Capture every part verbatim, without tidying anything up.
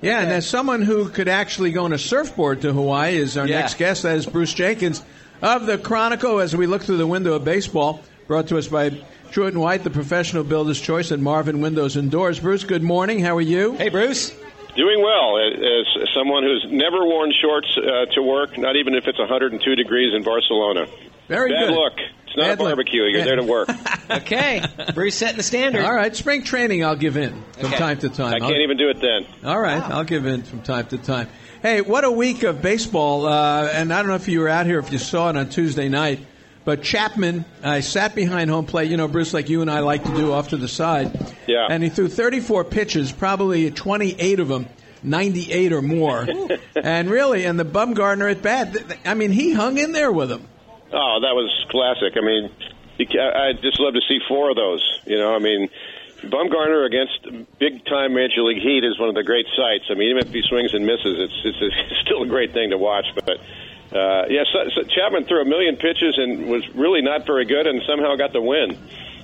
Yeah, and as someone who could actually go on a surfboard to Hawaii is our Yeah. next guest. That is Bruce Jenkins of the Chronicle as we look through the window of baseball, brought to us by Truett and White, the professional builder's choice, and Marvin Windows and Doors. Bruce, good morning. How are you? Hey, Bruce. Doing well. As someone who's never worn shorts uh, to work, not even if it's one hundred two degrees in Barcelona. Very Bad good. look. It's not Bad a barbecue. look. You're there to work. Okay. Bruce setting the standard. All right, spring training I'll give in from Okay. time to time. I can't I'll- even do it then. All right, I'll give in from time to time. Hey, what a week of baseball. Uh, and I don't know if you were out here, if you saw it on Tuesday night, but Chapman, I sat behind home plate, you know, Bruce, like you and I like to do off to the side. Yeah. And he threw thirty-four pitches, probably twenty-eight of them, ninety-eight or more. And really, and the Bumgarner at bat, th- th- I mean, he hung in there with him. Oh, that was classic. I mean, you ca- I'd just love to see four of those. You know, I mean, Bumgarner against big-time Major League Heat is one of the great sights. I mean, even if he swings and misses, it's it's, it's still a great thing to watch. But, uh, yeah, so, so Chapman threw a million pitches and was really not very good and somehow got the win.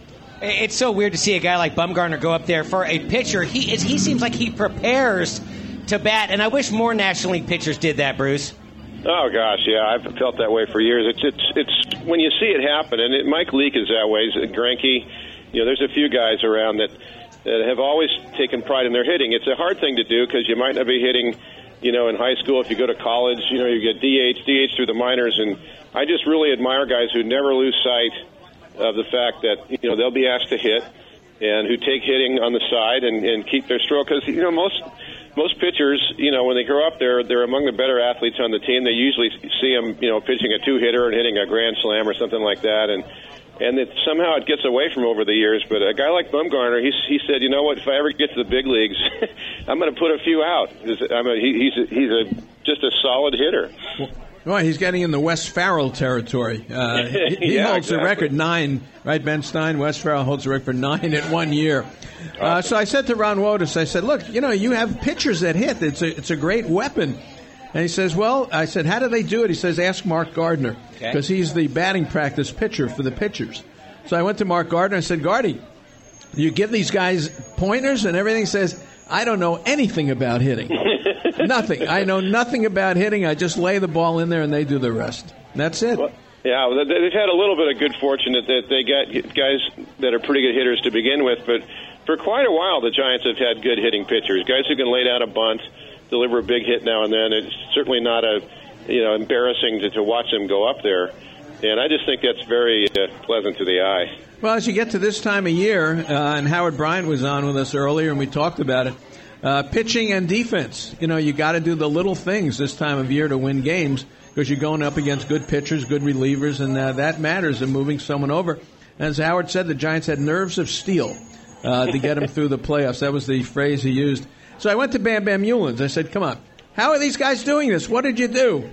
It's so weird to see a guy like Bumgarner go up there for a pitcher. He is, he seems like he prepares to bat, and I wish more National League pitchers did that, Bruce. Oh gosh, yeah, I've felt that way for years. It's it's it's when you see it happen, and it, Mike Leake is that way. Greinke, you know, there's a few guys around that that have always taken pride in their hitting. It's a hard thing to do because you might not be hitting, you know, in high school. If you go to college, you know, you get D H, D H through the minors, and I just really admire guys who never lose sight of the fact that, you know, they'll be asked to hit and who take hitting on the side and, and keep their stroke. Because, you know, most most pitchers, you know, when they grow up, they're they're among the better athletes on the team. They usually see them, you know, pitching a two-hitter and hitting a grand slam or something like that. And and it, somehow it gets away from over the years. But a guy like Bumgarner, he, he said, you know what, if I ever get to the big leagues, I'm going to put a few out. I mean, he, he's a, he's a just a solid hitter. Well, he's getting in the Wes Farrell territory. Uh, he he Yeah, holds exactly. the record nine, right, Ben Stein? Wes Farrell holds the record for nine in one year. Uh, so I said to Ron Wotus, I said, look, you know, you have pitchers that hit. It's a, it's a great weapon. And he says, well, I said, how do they do it? He says, ask Mark Gardner, because Okay. he's the batting practice pitcher for the pitchers. So I went to Mark Gardner and said, Gardy, you give these guys pointers and everything. He says, I don't know anything about hitting. Nothing. I know nothing about hitting. I just lay the ball in there and they do the rest. That's it. Well, yeah, well, they- they've had a little bit of good fortune that that they got guys that are pretty good hitters to begin with, but for quite a while the Giants have had good hitting pitchers, guys who can lay down a bunt, deliver a big hit now and then. It's certainly not a, you know, embarrassing to, to watch them go up there, and I just think that's very uh, pleasant to the eye. Well, as you get to this time of year, uh, and Howard Bryant was on with us earlier, and we talked about it, uh, pitching and defense. You know, you got to do the little things this time of year to win games because you're going up against good pitchers, good relievers, and uh, that matters in moving someone over. As Howard said, the Giants had nerves of steel uh, to get them through the playoffs. That was the phrase he used. So I went to Bam Bam Newlands. I said, come on, how are these guys doing this? What did you do?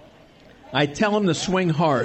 I tell them to swing hard.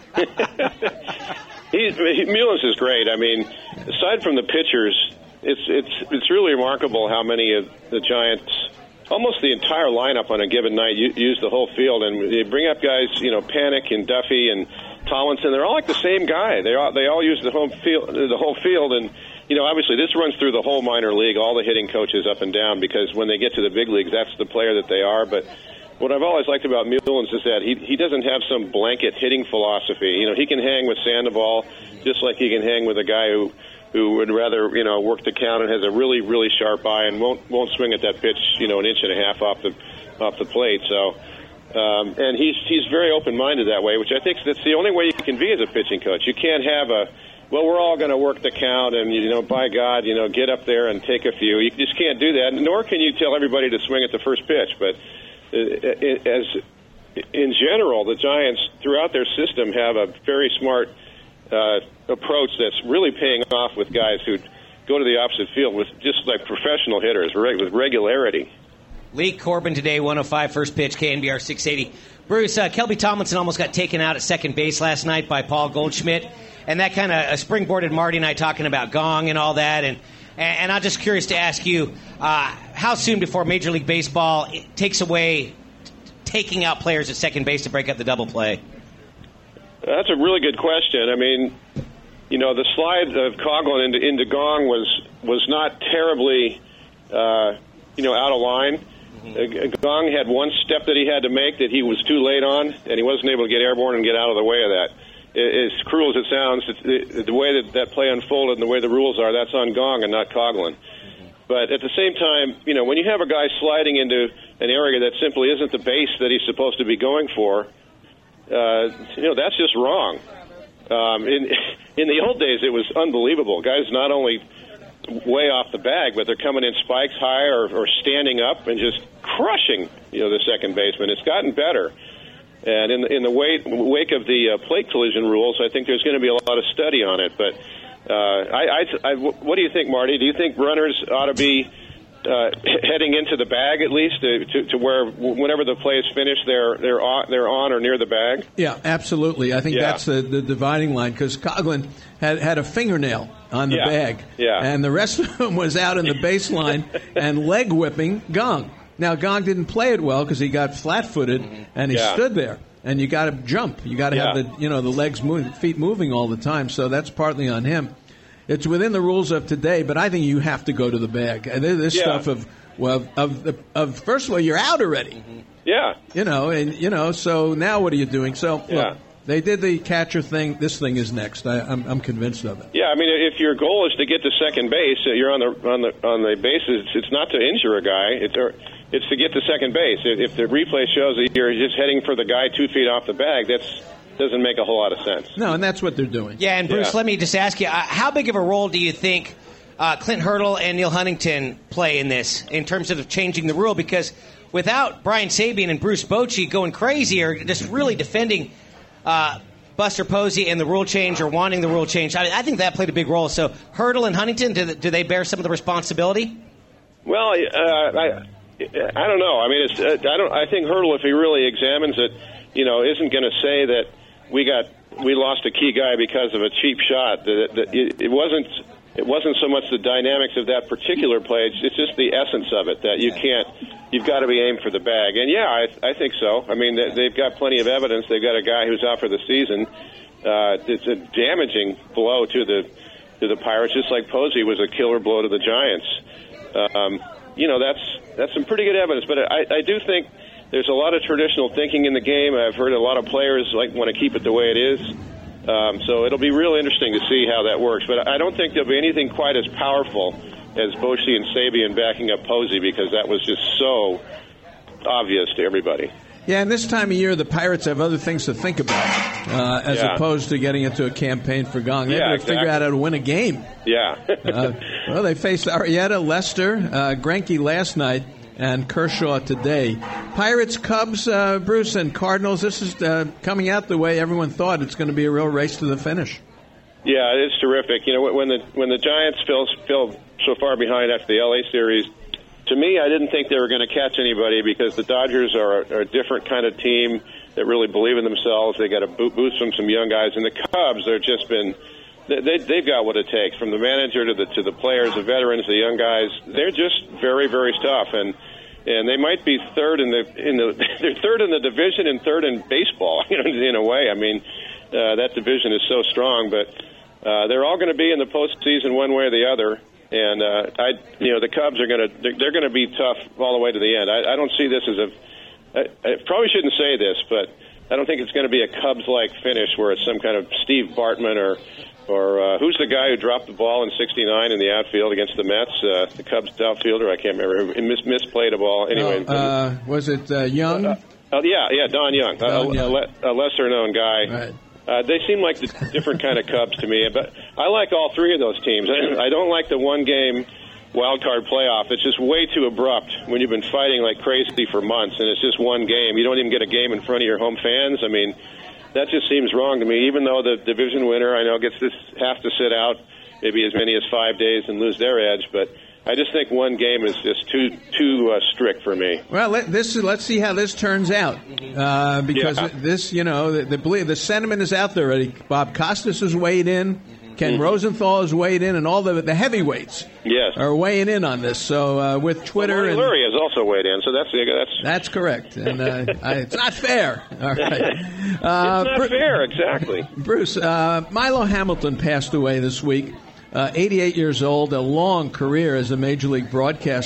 He's, he, Mullins is great. I mean, aside from the pitchers, it's it's it's really remarkable how many of the Giants, almost the entire lineup on a given night, u- use the whole field, and they bring up guys, you know, Panic and Duffy and Tomlinson. They're all like the same guy. They all they all use the home field, the whole field, and you know, obviously this runs through the whole minor league, all the hitting coaches up and down, because when they get to the big leagues, that's the player that they are. But what I've always liked about Mullins is that he he doesn't have some blanket hitting philosophy. You know, he can hang with Sandoval just like he can hang with a guy who who would rather, you know, work the count and has a really, really sharp eye and won't won't swing at that pitch, you know, an inch and a half off the off the plate. So, um, and he's he's very open-minded that way, which I think that's the only way you can be as a pitching coach. You can't have a, well, we're all going to work the count and, you know, by God, you know, get up there and take a few. You just can't do that, nor can you tell everybody to swing at the first pitch. But uh, as in general, the Giants throughout their system have a very smart Uh, approach that's really paying off with guys who go to the opposite field with just like professional hitters reg- with regularity. Lee Corbin today, one oh five first pitch, K N B R six eighty. Bruce, uh, Kelby Tomlinson almost got taken out at second base last night by Paul Goldschmidt, and that kind of uh, springboarded Marty and I talking about Gong and all that, and and, and I'm just curious to ask you, uh, how soon before Major League Baseball takes away t- taking out players at second base to break up the double play? That's a really good question. I mean, you know, the slide of Coughlin into, into Gong was was not terribly, uh, you know, out of line. Uh, Gong had one step that he had to make that he was too late on, and he wasn't able to get airborne and get out of the way of that. As cruel as it sounds, it's, the way that that play unfolded and the way the rules are, that's on Gong and not Coughlin. But at the same time, you know, when you have a guy sliding into an area that simply isn't the base that he's supposed to be going for, uh, you know, that's just wrong. Um, in in the old days, it was unbelievable. Guys not only way off the bag, but they're coming in spikes high or, or standing up and just crushing, you know, the second baseman. It's gotten better. And in the, in the wake, wake of the uh, plate collision rules, I think there's going to be a lot of study on it. But uh, I, I, I, what do you think, Marty? Do you think runners ought to be uh, heading into the bag at least to, to, to where whenever the play is finished, they're they're on, they're on or near the bag? Yeah, absolutely. I think yeah. that's the, the dividing line because Coughlin had had a fingernail on the yeah. bag, yeah. and the rest of them was out in the baseline and leg whipping Gong. Now, Gong didn't play it well because he got flat-footed and he yeah. stood there. And you got to jump. You got to yeah. have the you know the legs moving, feet moving all the time. So that's partly on him. It's within the rules of today, but I think you have to go to the bag. And this yeah. stuff of well of the of first of all you're out already. Mm-hmm. Yeah. You know, and you know so now what are you doing? So yeah. look, they did the catcher thing. This thing is next. I, I'm I'm convinced of it. Yeah, I mean, if your goal is to get to second base, you're on the on the on the bases. It's not to injure a guy. It's or, It's to get to second base. If the replay shows that you're just heading for the guy two feet off the bag, that doesn't make a whole lot of sense. No, and that's what they're doing. Yeah, and Bruce, yeah. let me just ask you, uh, how big of a role do you think uh, Clint Hurdle and Neil Huntington play in this, in terms of changing the rule? Because without Brian Sabean and Bruce Bochy going crazy or just really defending uh, Buster Posey and the rule change or wanting the rule change, I, I think that played a big role. So Hurdle and Huntington, do, do they bear some of the responsibility? Well, uh, I... I don't know. I mean, it's, uh, I don't. I think Hurdle, if he really examines it, you know, isn't going to say that we got we lost a key guy because of a cheap shot. That, that it, it wasn't. It wasn't so much the dynamics of that particular play. It's, it's just the essence of it that you can't. You've got to be aimed for the bag. And yeah, I, I think so. I mean, they, they've got plenty of evidence. They've got a guy who's out for the season. Uh, it's a damaging blow to the to the Pirates, just like Posey was a killer blow to the Giants. Um, you know, that's that's some pretty good evidence. But I, I do think there's a lot of traditional thinking in the game. I've heard a lot of players like want to keep it the way it is. Um, so it'll be real interesting to see how that works. But I don't think there'll be anything quite as powerful as Bochy and Sabean backing up Posey, because that was just so obvious to everybody. Yeah, and this time of year, the Pirates have other things to think about, uh, as yeah. opposed to getting into a campaign for Gong. They yeah, have to exactly. figure out how to win a game. Yeah. uh, well, they faced Arrieta, Lester, uh, Greinke last night, and Kershaw today. Pirates, Cubs, uh, Bruce, and Cardinals, this is uh, coming out the way everyone thought. It's going to be a real race to the finish. Yeah, it's terrific. You know, when the when the Giants fell, fell so far behind after the L A series, to me, I didn't think they were going to catch anybody, because the Dodgers are, are a different kind of team that really believe in themselves. They got a boost from some young guys, and the Cubs, they've just been they, they've got what it takes, from the manager to the to the players, the veterans, the young guys. They're just very, very tough, and and they might be third in the in the they're third in the division and third in baseball. You know, in a way. I mean, uh, that division is so strong, but uh, they're all going to be in the postseason one way or the other. And uh, I, you know, the Cubs are going to they're going to be tough all the way to the end. I, I don't see this as a. I, I probably shouldn't say this, but I don't think it's going to be a Cubs-like finish where it's some kind of Steve Bartman or or uh, who's the guy who dropped the ball in sixty-nine in the outfield against the Mets, uh, the Cubs outfielder. I can't remember. He mis- misplayed a ball. Anyway, oh, uh, was it uh, Young? Uh, uh, yeah, yeah, Don Young, Don a, Young. A, a lesser-known guy. Right. Uh, they seem like the different kind of Cubs to me, but I like all three of those teams. I, I don't like the one-game wild card playoff. It's just way too abrupt when you've been fighting like crazy for months, and it's just one game. You don't even get a game in front of your home fans. I mean, that just seems wrong to me. Even though the division winner, I know, gets this has to sit out maybe as many as five days and lose their edge, but I just think one game is just too too uh, strict for me. Well, let, this let's see how this turns out, uh, because yeah. this, you know, the, the the sentiment is out there already. Bob Costas has weighed in, Ken mm-hmm. Rosenthal has weighed in, and all the the heavyweights yes. are weighing in on this. So uh, with Twitter, well, Murray and, has also weighed in. So that's that's that's correct, and uh, I, it's not fair. All right, uh, it's not Bru- fair, exactly. Bruce, uh, Milo Hamilton passed away this week. Uh, eighty-eight years old, a long career as a major league broadcaster.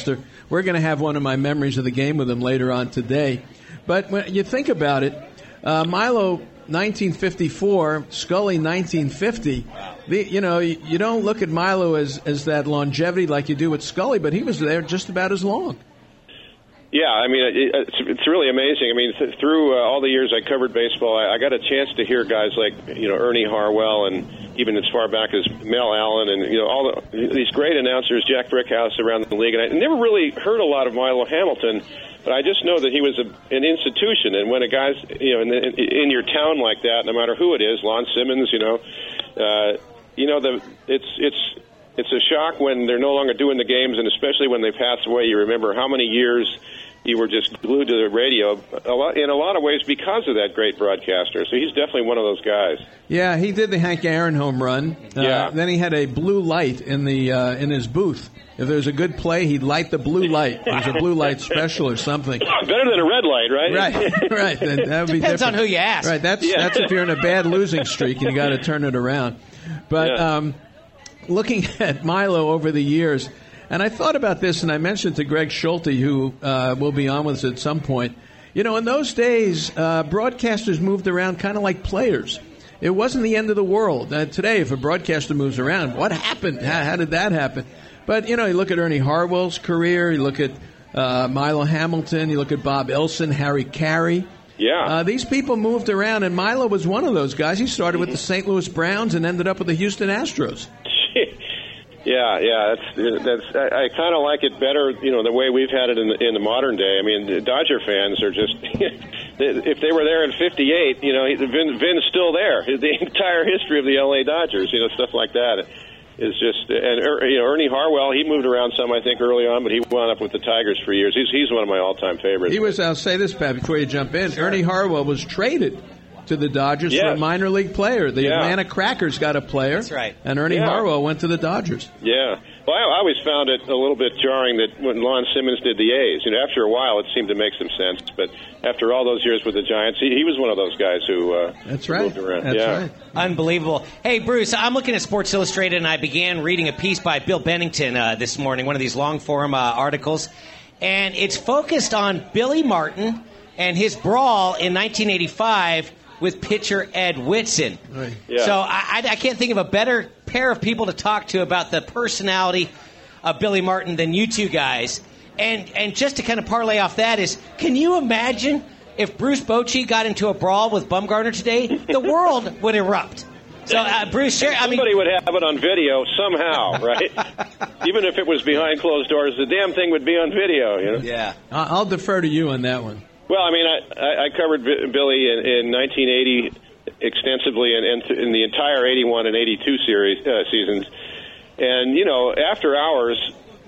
we're going to have one of my memories of the game with him later on today. But when you think about it, uh, Milo, nineteen fifty-four, Scully, nineteen fifty. The, you know, you, you don't look at Milo as, as that longevity like you do with Scully, but he was there just about as long. Yeah, I mean, it, it's, it's really amazing. I mean, th- through uh, all the years I covered baseball, I, I got a chance to hear guys like, you know, Ernie Harwell and even as far back as Mel Allen and, you know, all the, these great announcers, Jack Brickhouse around the league. And I never really heard a lot of Milo Hamilton, but I just know that he was a, an institution. And when a guy's, you know, in, the, in your town like that, no matter who it is, Lon Simmons, you know, uh, you know, the it's it's it's a shock when they're no longer doing the games, and especially when they pass away. You remember how many years you were just glued to the radio, a lot, in a lot of ways because of that great broadcaster. So he's definitely one of those guys. Yeah, he did the Hank Aaron home run. Uh, yeah. Then he had a blue light in the uh, in his booth. If there was a good play, he'd light the blue light. It was a blue light special or something. Better than a red light, right? Right, right. That, that would be Depends different. on who you ask. Right, that's Yeah. that's if you're in a bad losing streak and you got to turn it around. But Yeah. um, looking at Milo over the years, and I thought about this, and I mentioned to Greg Schulte, who uh, will be on with us at some point. You know, in those days, uh, broadcasters moved around kind of like players. It wasn't the end of the world. Uh, today, if a broadcaster moves around, what happened? How, how did that happen? But, you know, you look at Ernie Harwell's career, you look at uh, Milo Hamilton, you look at Bob Elson, Harry Carey. Yeah. Uh, these people moved around, and Milo was one of those guys. He started with the Saint Louis Browns and ended up with the Houston Astros. Yeah, yeah, that's that's. I, I kind of like it better, you know, the way we've had it in the, in the modern day. I mean, the Dodger fans are just, if they were there in fifty-eight, you know, Vin, Vin's still there. The entire history of the L A Dodgers, you know, stuff like that is just. And you know, Ernie Harwell, he moved around some, I think, early on, but he wound up with the Tigers for years. He's he's one of my all-time favorites. He was. I'll say this, Pat, before you jump in. Ernie Harwell was traded to the Dodgers yes. for a minor league player. The yeah. Atlanta Crackers got a player. That's right. And Ernie yeah. Harwell went to the Dodgers. Yeah. Well, I, I always found it a little bit jarring that when Lon Simmons did the A's, you know, after a while it seemed to make some sense, but after all those years with the Giants, he, he was one of those guys who uh, That's right. moved around. That's yeah. right. Unbelievable. Hey, Bruce, I'm looking at Sports Illustrated, and I began reading a piece by Bill Bennington uh, this morning, one of these long-form uh, articles, and it's focused on Billy Martin and his brawl in nineteen eighty-five with pitcher Ed Whitson. Right. Yeah. So I, I can't think of a better pair of people to talk to about the personality of Billy Martin than you two guys. And and just to kind of parlay off that is, can you imagine if Bruce Bochy got into a brawl with Bumgarner today? The world would erupt. So, uh, Bruce, share, I mean, somebody would have it on video somehow, right? Even if it was behind closed doors, the damn thing would be on video. You know? Yeah. I'll defer to you on that one. Well, I mean, I, I covered Billy in, in nineteen eighty extensively, and, and in the entire eighty-one and eighty-two series uh, seasons. And you know, after hours,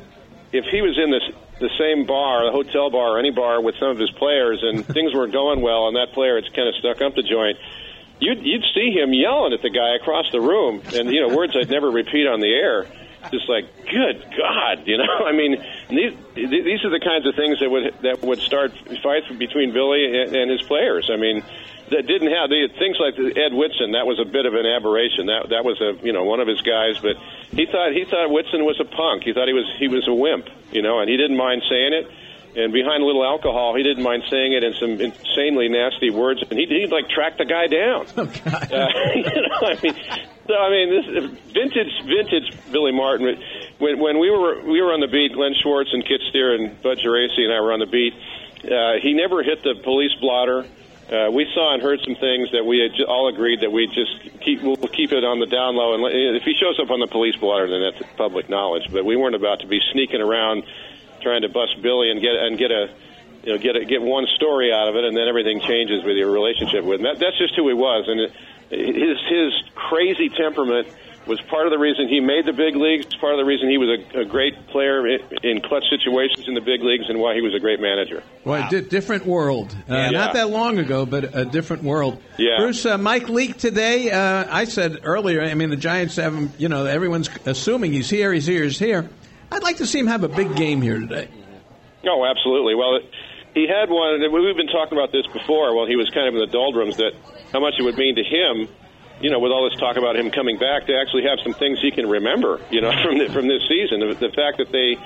if he was in this the same bar, the hotel bar, or any bar with some of his players, and things weren't going well, and that player had kind of stuck up the joint, you'd you'd see him yelling at the guy across the room, and you know, words I'd never repeat on the air. Just like, good God, you know. I mean, these these are the kinds of things that would that would start fights between Billy and, and his players. I mean, that didn't have the things like Ed Whitson. That was a bit of an aberration. That that was a you know one of his guys, but he thought he thought Whitson was a punk. He thought he was he was a wimp, you know, and he didn't mind saying it. And behind a little alcohol, he didn't mind saying it in some insanely nasty words, and he'd, he'd like track the guy down. Oh, God. Uh, you know, I mean, so I mean, this vintage, vintage Billy Martin. When when we were we were on the beat, Glenn Schwartz and Kit Steer and Bud Geraci and I were on the beat. Uh, he never hit the police blotter. Uh, we saw and heard some things that we had all agreed that we just keep we'll keep it on the down low. And if he shows up on the police blotter, then that's public knowledge. But we weren't about to be sneaking around trying to bust Billy and get and get a you know get a, get one story out of it, and then everything changes with your relationship with him. That, that's just who he was, and it, his his crazy temperament was part of the reason he made the big leagues. Part of the reason he was a, a great player in, in clutch situations in the big leagues, and why he was a great manager. Well, wow. di- different world. Uh, yeah. Not that long ago, but a different world. Yeah. Bruce, uh, Mike Leake today. Uh, I said earlier. I mean, the Giants have him. You know, everyone's assuming he's here. He's here. He's here. I'd like to see him have a big game here today. Oh, absolutely. Well, he had one. We've been talking about this before. Well, he was kind of in the doldrums. That how much it would mean to him, you know, with all this talk about him coming back, to actually have some things he can remember, you know, from the, from this season. The, the fact that they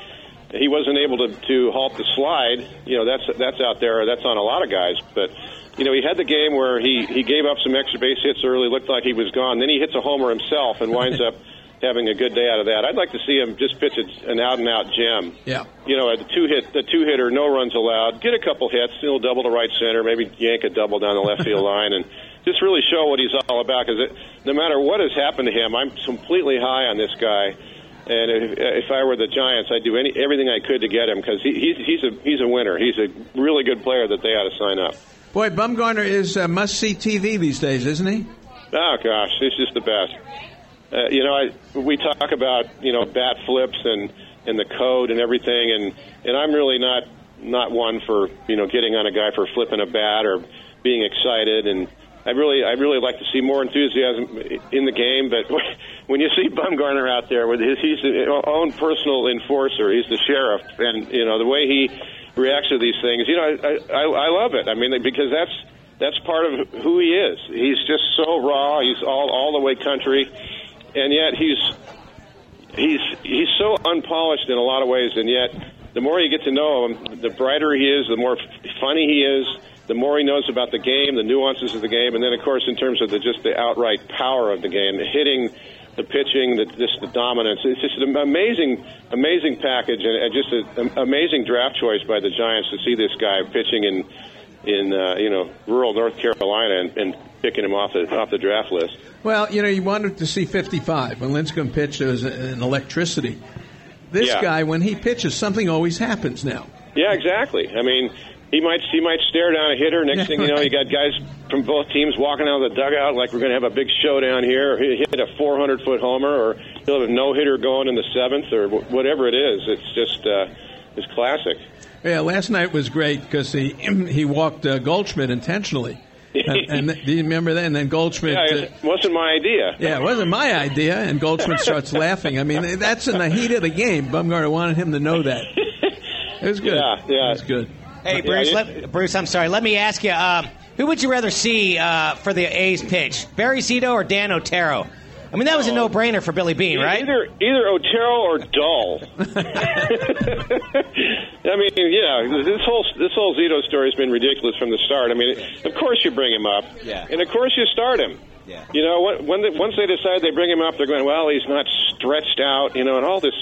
he wasn't able to, to halt the slide. You know, that's that's out there. That's on a lot of guys. But, you know, he had the game where he, he gave up some extra base hits early, looked like he was gone. Then he hits a homer himself and winds up having a good day out of that. I'd like to see him just pitch an out-and-out gem. Yeah. You know, a two-hit, the two-hitter, no runs allowed. Get a couple hits, you know, double to right center, maybe yank a double down the left field line, and just really show what he's all about. Because no matter what has happened to him, I'm completely high on this guy. And if, if I were the Giants, I'd do any everything I could to get him because he, he's he's a he's a winner. He's a really good player that they ought to sign up. Boy, Bumgarner is uh, must-see T V these days, isn't he? Oh gosh, he's just the best. Uh, you know, I, we talk about, you know, bat flips and, and the code and everything, and, and I'm really not not one for, you know, getting on a guy for flipping a bat or being excited. And I really I really like to see more enthusiasm in the game. But when you see Bumgarner out there, with his, he's his own personal enforcer, he's the sheriff, and, you know, the way he reacts to these things, you know, I, I, I love it. I mean, because that's that's part of who he is. He's just so raw. He's all all the way country. And yet he's he's he's so unpolished in a lot of ways, and yet the more you get to know him, the brighter he is, the more funny he is, the more he knows about the game, the nuances of the game, and then of course in terms of the just the outright power of the game, the hitting, the pitching, the just the dominance. It's just an amazing, amazing package, and just an amazing draft choice by the Giants to see this guy pitching in in uh, you know rural North Carolina and, and picking him off the off the draft list. Well, you know, you wanted to see fifty-five. When Lincecum pitched, there was an electricity. This yeah. guy, when he pitches, something always happens now. Yeah, exactly. I mean, he might he might stare down a hitter. Next thing you know, you got guys from both teams walking out of the dugout like we're going to have a big showdown here. Or he hit a four hundred foot homer, or he'll have a no-hitter going in the seventh, or whatever it is. It's just uh, it's classic. Yeah, last night was great because he, he walked uh, Goldschmidt intentionally. and, and do you remember that? And then Goldschmidt... Yeah, it wasn't my idea. Yeah, it wasn't my idea, and Goldschmidt starts laughing. I mean, that's in the heat of the game. Bumgarner wanted him to know that. It was good. Yeah, yeah. It was good. Hey, Bruce, yeah, let, Bruce, I'm sorry. Let me ask you, uh, who would you rather see uh, for the A's pitch, Barry Zito or Dan Otero? I mean, that was a no-brainer for Billy Beane, right? Either either Otero or Dull. I mean, yeah, this whole this whole Zito story has been ridiculous from the start. I mean, of course you bring him up, yeah. and of course you start him. Yeah. You know, when they, once they decide they bring him up, they're going, well, he's not stretched out, you know, and all this.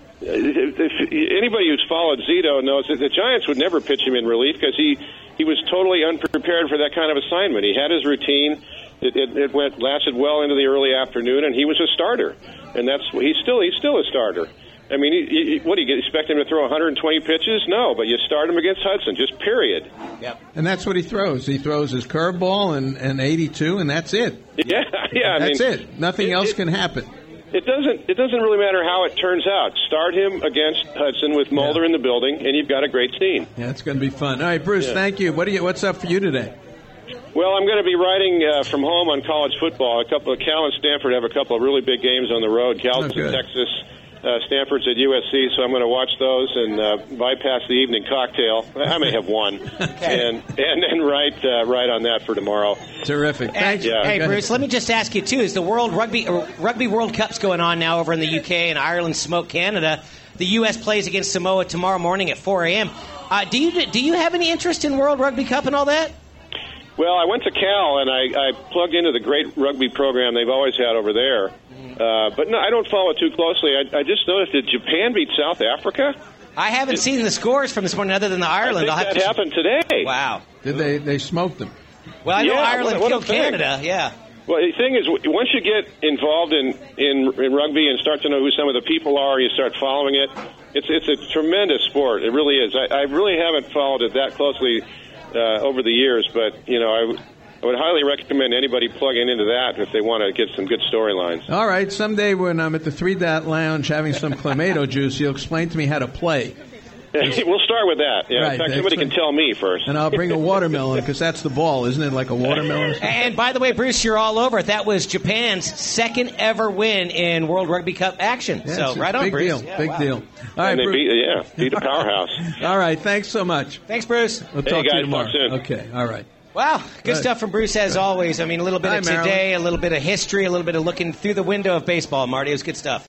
If, if anybody who's followed Zito knows that the Giants would never pitch him in relief because he, he was totally unprepared for that kind of assignment. He had his routine. It, it, it went lasted well into the early afternoon, and he was a starter. And that's he's still he's still a starter. I mean, he, he, what do you expect him to throw one hundred twenty pitches? No, but you start him against Hudson, just period. Yep. And that's what he throws. He throws his curveball and, and eighty-two, and that's it. Yeah, yeah. I that's mean, it. Nothing it, else it, can happen. It doesn't. It doesn't really matter how it turns out. Start him against Hudson with Mulder yeah. in the building, and you've got a great scene. Yeah, it's going to be fun. All right, Bruce. Yeah. Thank you. What do you? What's up for you today? Well, I'm going to be writing uh, from home on college football. A couple of Cal and Stanford have a couple of really big games on the road. Cal's oh, in Texas, uh, Stanford's at U S C, so I'm going to watch those and uh, bypass the evening cocktail. I may have one, okay. and and then write uh, write on that for tomorrow. Terrific. Thanks. Yeah. Hey, Go Bruce, ahead. let me just ask you too: is the World Rugby uh, Rugby World Cup's going on now over in the U K, and Ireland smoke Canada? The U S plays against Samoa tomorrow morning at four a.m. Uh, do you do you have any interest in World Rugby Cup and all that? Well, I went to Cal, and I, I plugged into the great rugby program they've always had over there. Uh, but no, I don't follow it too closely. I, I just noticed that Japan beat South Africa. I haven't it, seen the scores from this morning other than the Ireland. I think I'll that have to... happened today. Wow. Did they, they smoked them? Well, I know yeah, Ireland what, what killed Canada, yeah. Well, the thing is, once you get involved in, in, in rugby and start to know who some of the people are, you start following it, it's it's a tremendous sport. It really is. I, I really haven't followed it that closely uh, over the years, but, you know, I... I would highly recommend anybody plugging into that if they want to get some good storylines. All right. Someday when I'm at the Three Dot Lounge having some Clamato juice, you'll explain to me how to play. We'll start with that. Yeah. Right, In fact, somebody can tell me first. And I'll bring a watermelon because that's the ball, isn't it? Like a watermelon? And by the way, Bruce, you're all over it. That was Japan's second ever win in World Rugby Cup action. Yeah, so right on, big Bruce. Deal. Yeah, big wow. deal. All right, and they Bruce. beat, yeah, beat the powerhouse. All right. Thanks so much. Thanks, Bruce. We'll hey, talk guys, to you tomorrow. Talk soon. Okay. All right. Wow, good Right. stuff from Bruce as always. I mean, a little bit Hi, of Marilyn. today, a little bit of history, a little bit of looking through the window of baseball, Marty. It was good stuff.